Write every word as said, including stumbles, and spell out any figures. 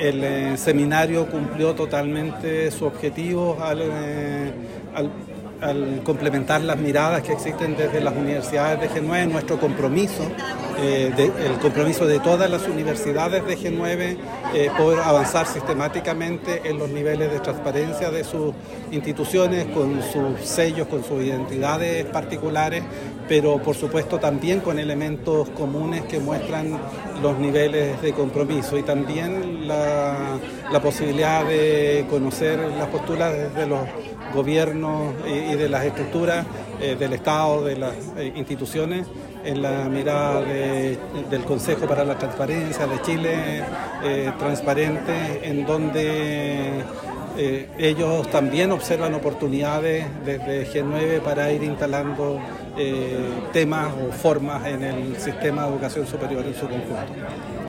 El eh, seminario cumplió totalmente su objetivo al, eh, al, al complementar las miradas que existen desde las universidades de G nueve, nuestro compromiso, eh, de, el compromiso de todas las universidades de G nueve, eh, por avanzar sistemáticamente en los niveles de transparencia de sus instituciones, con sus sellos, con sus identidades particulares, pero por supuesto también con elementos comunes que muestran los niveles de compromiso y también la, la posibilidad de conocer las posturas desde los gobiernos y, y de las estructuras eh, del Estado, de las eh, instituciones, en la mirada de, del Consejo para la Transparencia de Chile eh, Transparente, en donde eh, ellos también observan oportunidades desde G nueve para ir instalando eh, temas o formas en el sistema de educación superior en su conjunto.